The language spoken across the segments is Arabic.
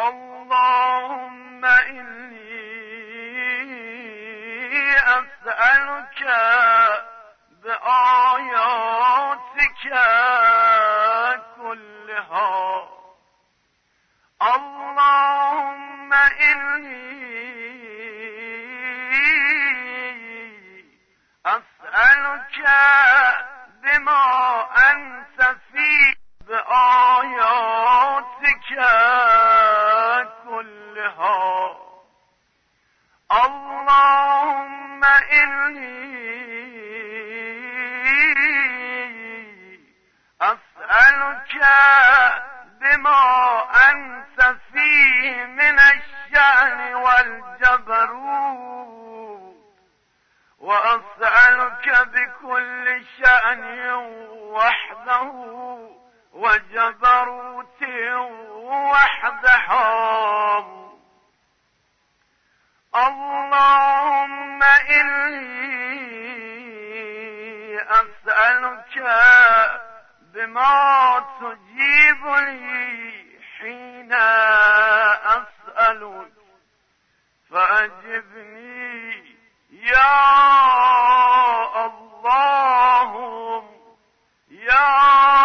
اللهم إني أسألك بآياتك كلها. اللهم إني أسألك بما أنت فيه بآياتك كلها. اللهم إني أسألك بما أنت فيه من الشأن والجبروت، وأسألك بكل شأن وحده وجبروت وحده. اللهم إني أسألك بما تجيب لي حين أسألك فأجبني يا الله يا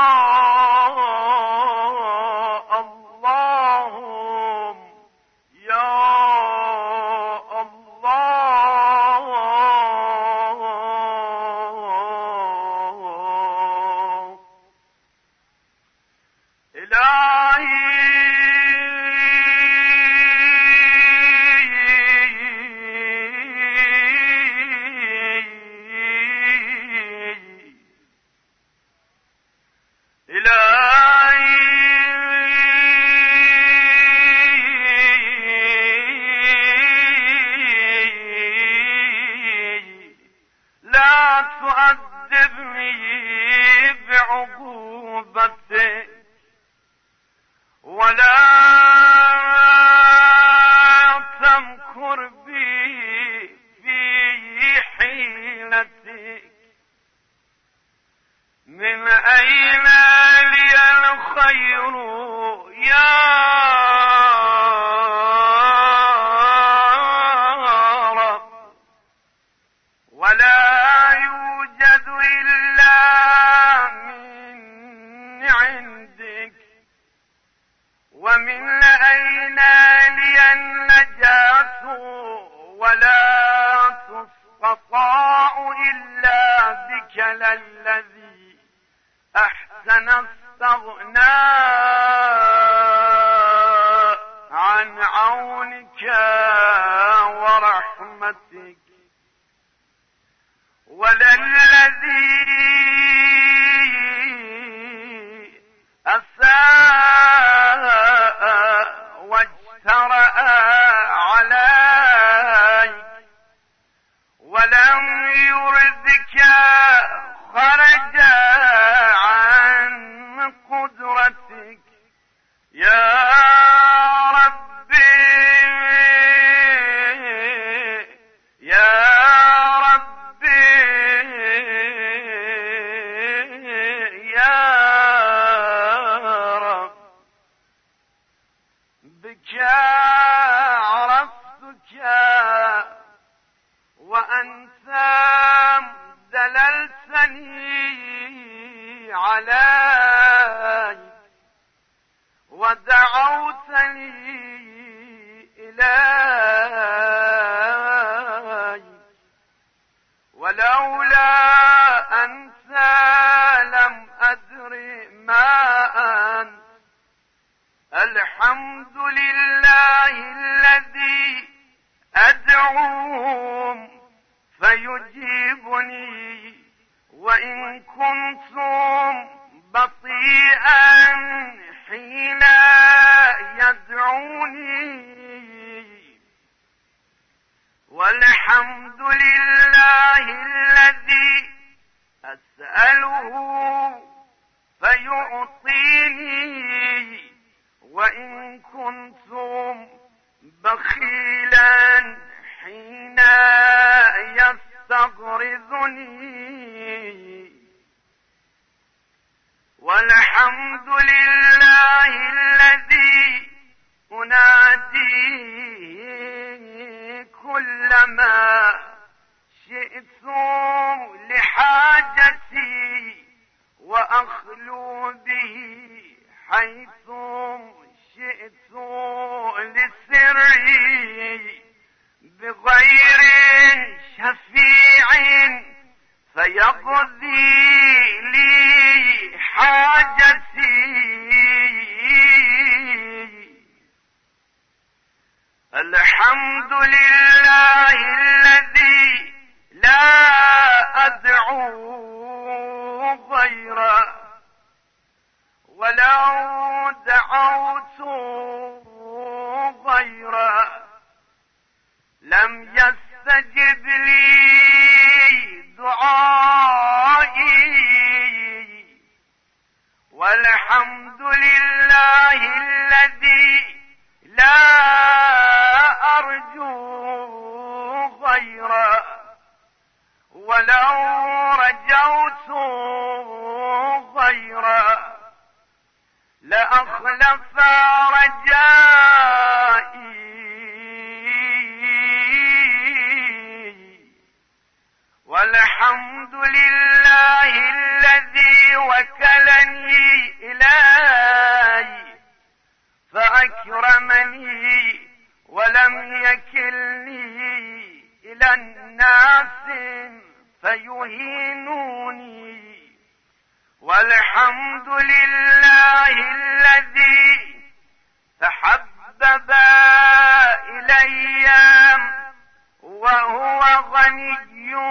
الله يا الله. إلهي لا تؤدبني بعقوبتك ولا تمكر بي في حيلتك. من أين لي الخير يا رب؟ ولا يوجد إلا من عندك. ومن أين لي النجاة ولا تستطاع إلا بك الذي أحسن استغناء عن عونك ورحمتك. وللذي أساء واجترأ عليك ولم يردك خرج عن قدرتك يا ربي يا ربي يا رب. بك عرفتك وأنت دللتني عليك ودعوتني إليك. ولولا أنت لم أدر ما أنت. الحمد لله الذي أدعوهم فيجيبني وإن كنتم بطيئا حين يدعوني. والحمد لله الذي أسأله فيعطيني وإن كنتم بخيلا حين يستغرضني. والحمد لله الذي أنادي ما شئتم لحاجتي وأخلو به حيث شئت لسري بغير شفيع فيقضي لي حاجتي. الحمد لله الذي لا أدعو غيره ولو دعوت غيره لم يستجب لي دعائي. والحمد لله الذي لا أرجو غيره ولو رجوت غيره لأخلف رجائي. والحمد لله الذي وكلني إليه فأكرمني ولم يكلني إلى الناس فيهينوني. والحمد لله الذي تحبب إلي وهو غني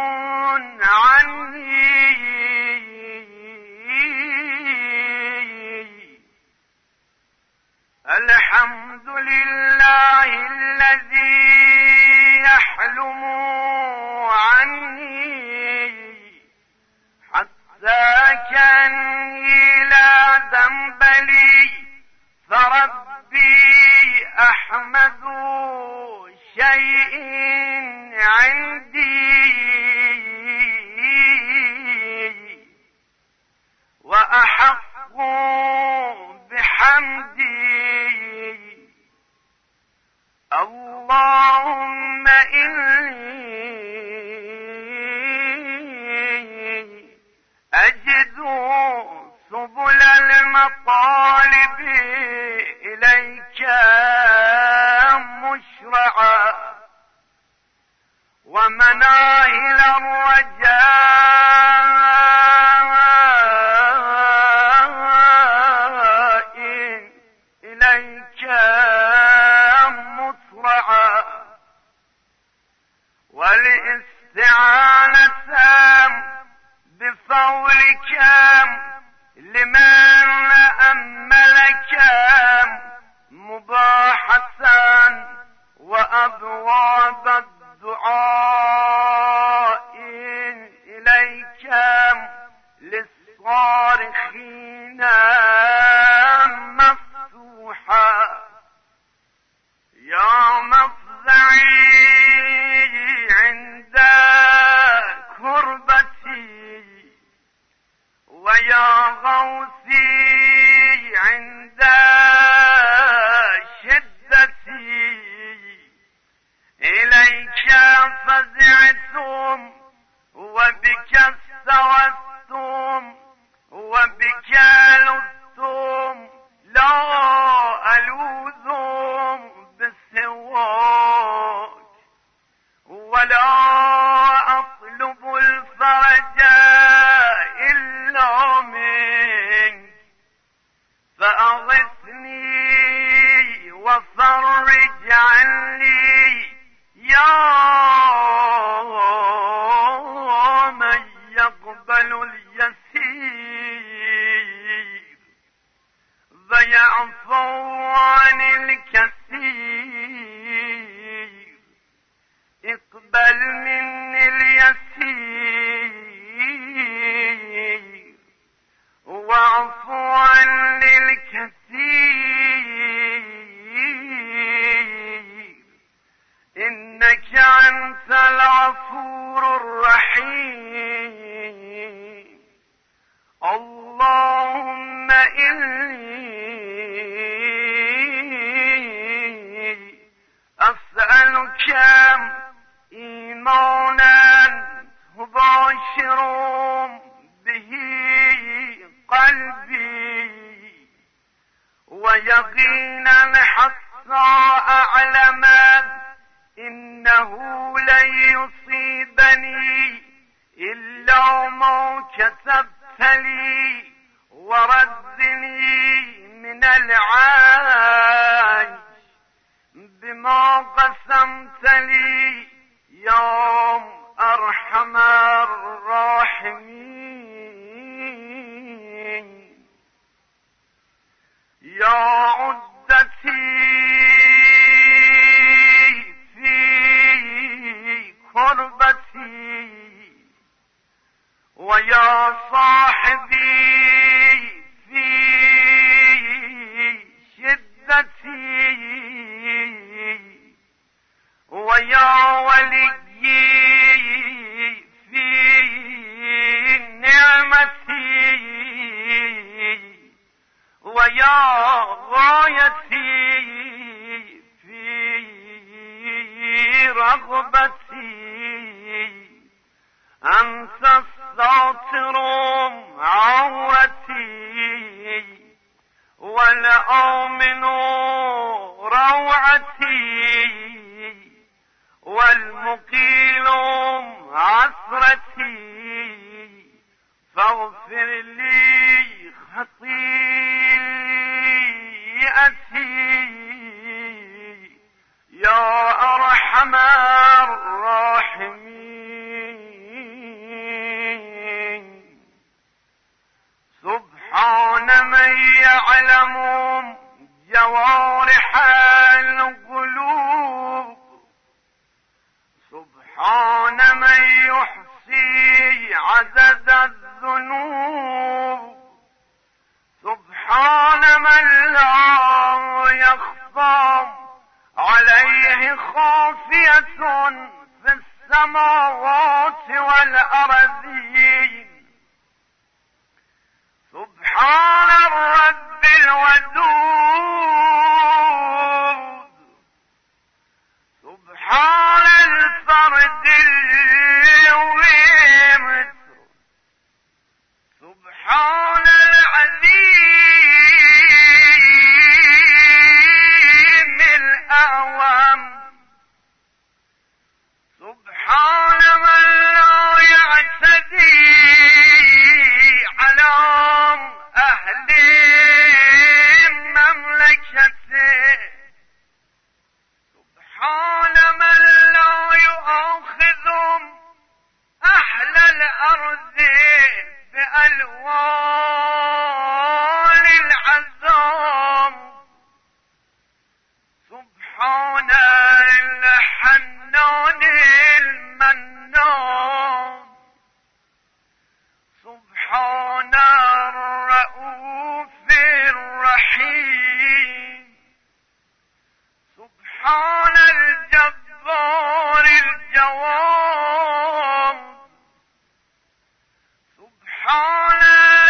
عني. الحمد لله الذي يحلم عني حتى كأني لا ذنب لي فربي أحمد شيء عندي وأحق بحمدي. اللهم إني أجد سبل المطالب إليك مشرعا ومناهل الرجاء إليك مسرعا والاستعانة بفضلك لمن أملك مباحة وأبواب الدعاء إليك للصارخين مفتوحا. يا مفزعي عند كربتي ويا غوثي عند شدتي إليك فزعتم وبك استوتم وبك لذتم لا ألوذ بسواك ولا أطلب الفرج إلا منك فأغثني وفرج عني يا من يقبل اليسير ويعفو عن الكثير. اقبل مني اليسير واعف عن الكثير. عينا حتى أعلم إنه لن يصيبني إلا ما كتبت لي وردني من العيش بما قسمت لي يا أرحم الراحمين. يا عدتي في كربتي ويا صاحبي في شدتي ويا وليي في نعمتي ويا غايتي في رغبتي أنت الساتر عورتي والآمن روعتي والمقيل عثرتي فاغفر لي خطيئتي يا أرحم الراحمين. سبحان من يعلم جوارح القلوب سبحان من يحصي عدد الذنوب سبحان من لا يخفى عليه خافية في السماوات والأرضين. سبحان الرب الودود سبحان الفرد الويمت سبحان العظيم الأعظم سبحان من لا يعتدي على أهل مملكته سبحان من لا يؤاخذ أهل الأرض بألوان العذاب سبحان الحنان المنان سبحان الرؤوف الرحيم سبحان الجبار الجواد سبحان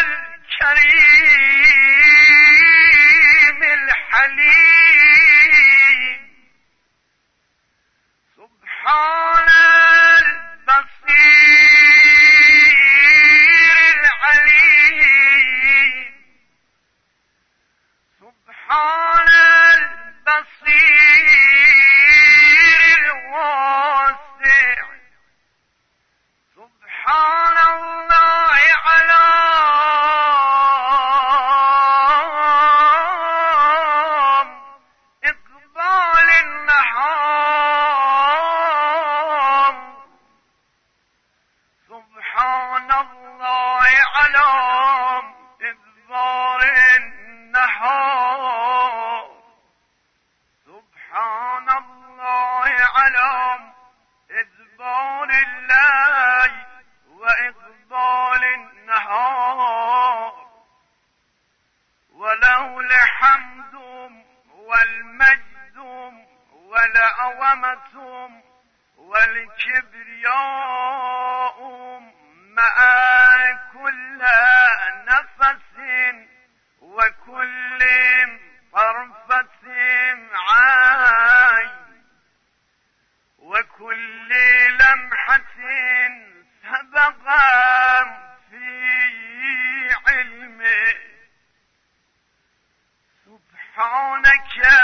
الكريم الحليم سبحان البصير العليم سبحان البصير الواسع سبحان الله على إقبال النهار سبحان الله على إدبار النهار سبحان الله على إدبار الليل وإقبال النهار وله الحمد والمجد والعظمة والكبرياء مع كل نفس وكل طرفة عين وكل لمحة سبق في علمه سبحانك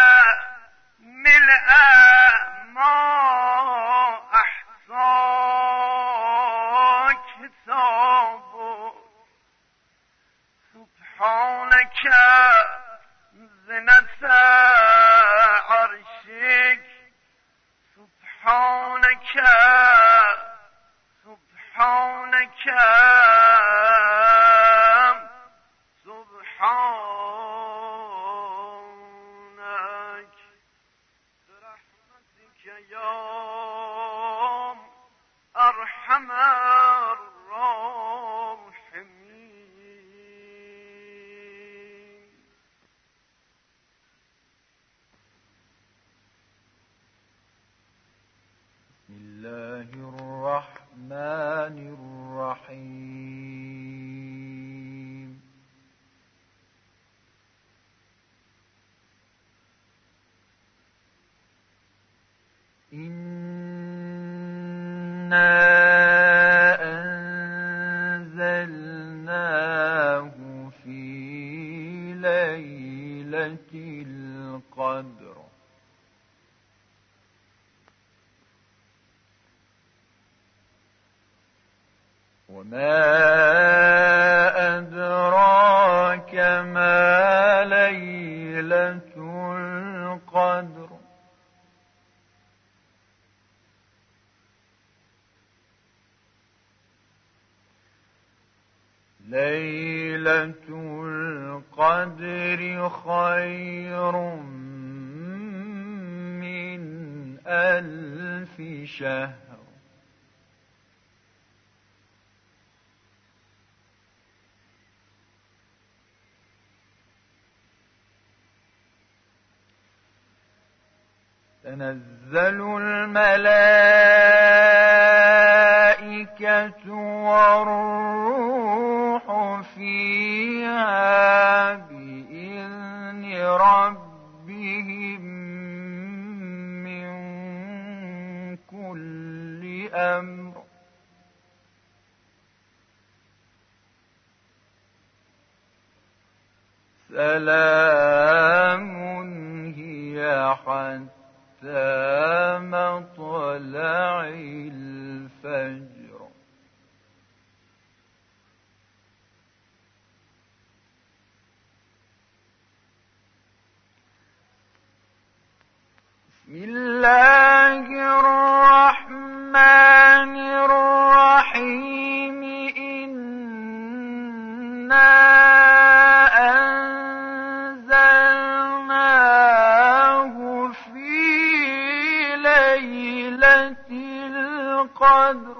يوم أرحم الراحمين. بسم الله الرحمن الرحيم. إنا أنزلناه في ليلة القدر وما أدراك ما ليلة القدر ليلة القدر خير من 1000 شهر. تنزل الملائكة والروح فيها بإذن ربهم من كل أمر سلام هي حتى مطلع الفجر. بسم الله الرحمن الرحيم. إنا أنزلناه في ليلة القدر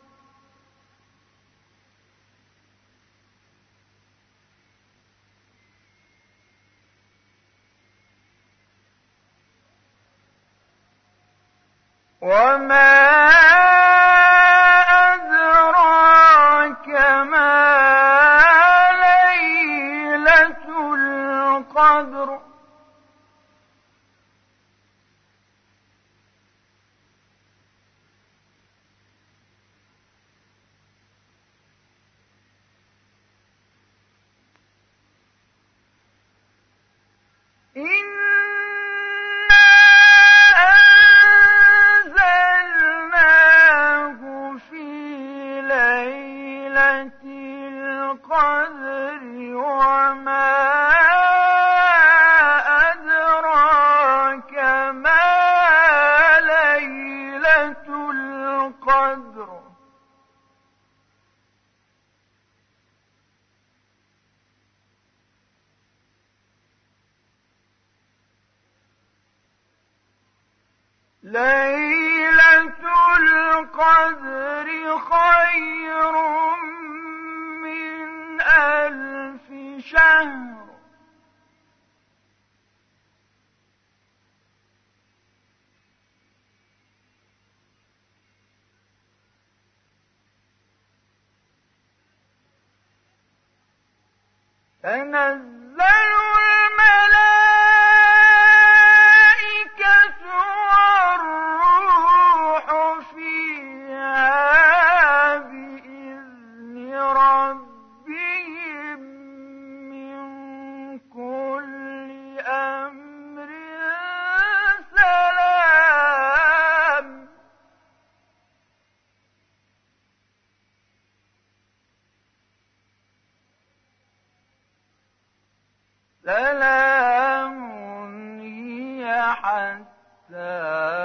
وما أدراك ما ليلة القدر القدر وما أدراك ما ليلة القدر ليلة القدر خير من 1000 شهر. تنزل الملائكة والروح فيها بإذن ربهم من كل أمر سلام سلام هي حتى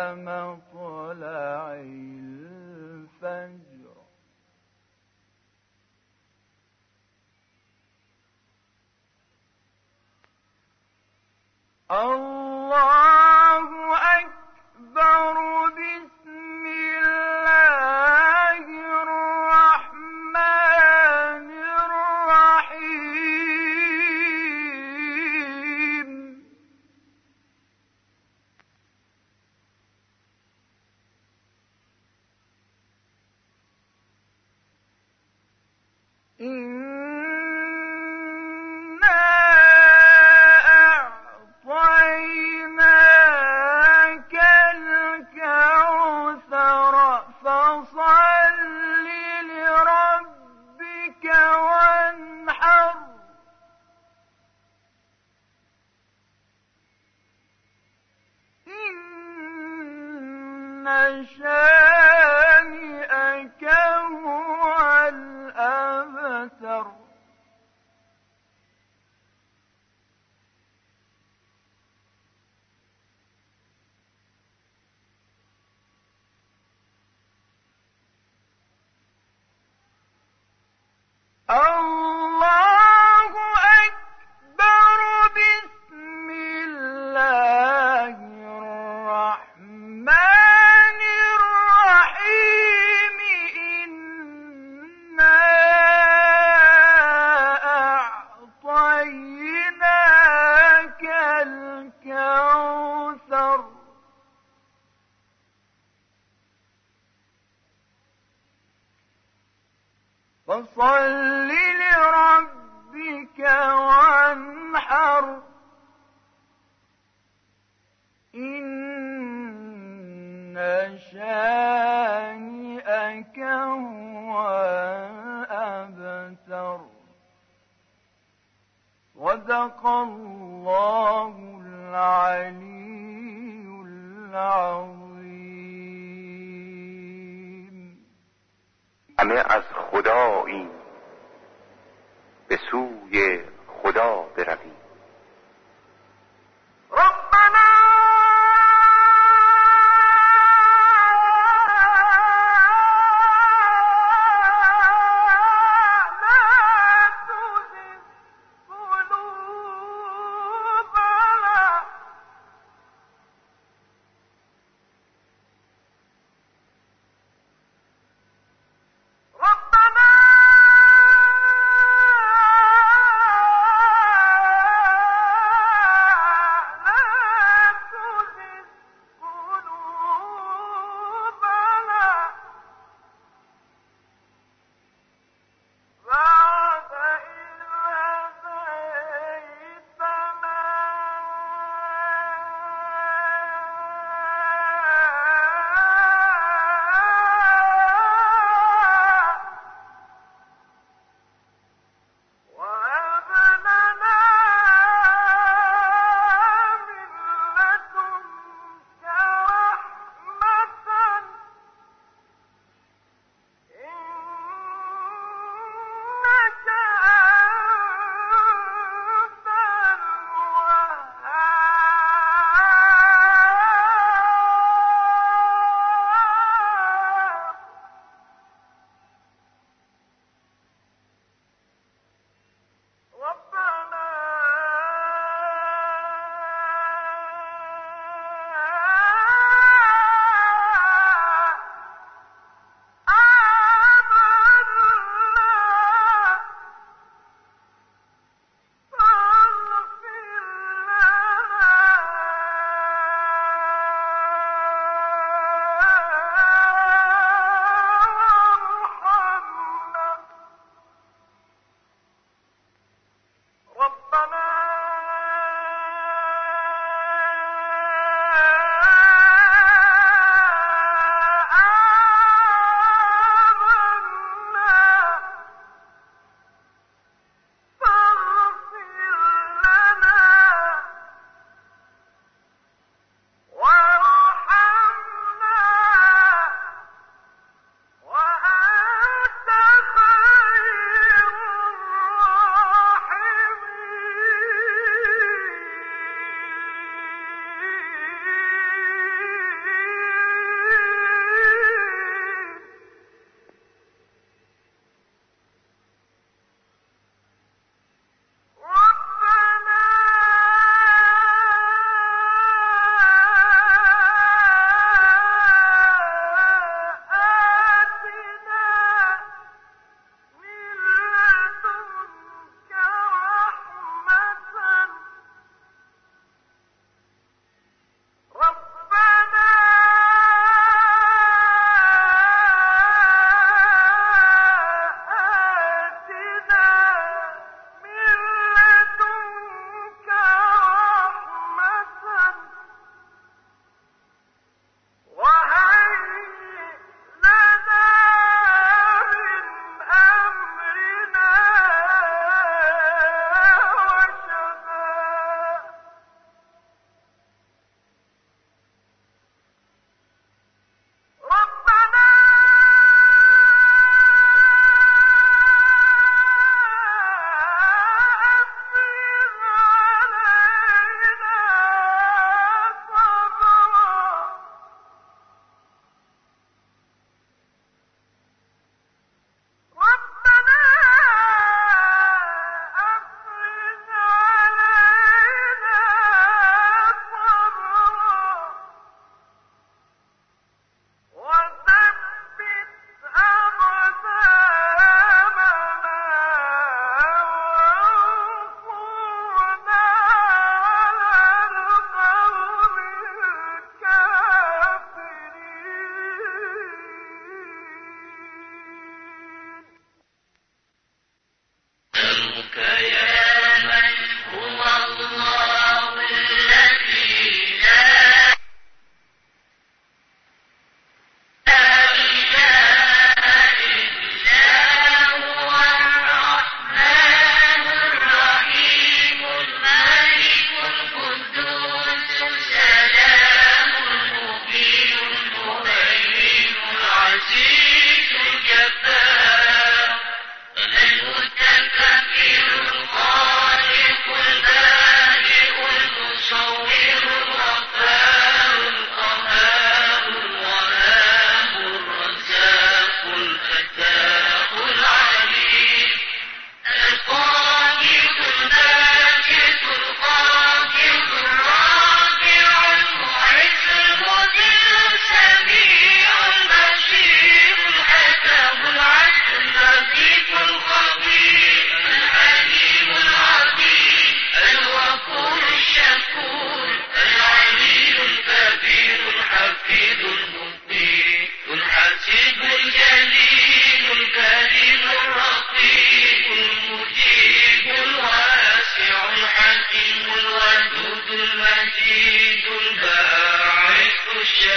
مطلع الفجر. الله أكبر. شانئك هو الأبتر الله أكبر بسم الله الرحمن الرحيم إنا أعطيناك الكوثر فصل لربك وانحر إن شانئك هو الأبتر صدق الله العلي العظيم. همه از خداییم، به سوی خدا برویم. ربنا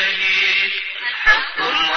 شهيد الحق الله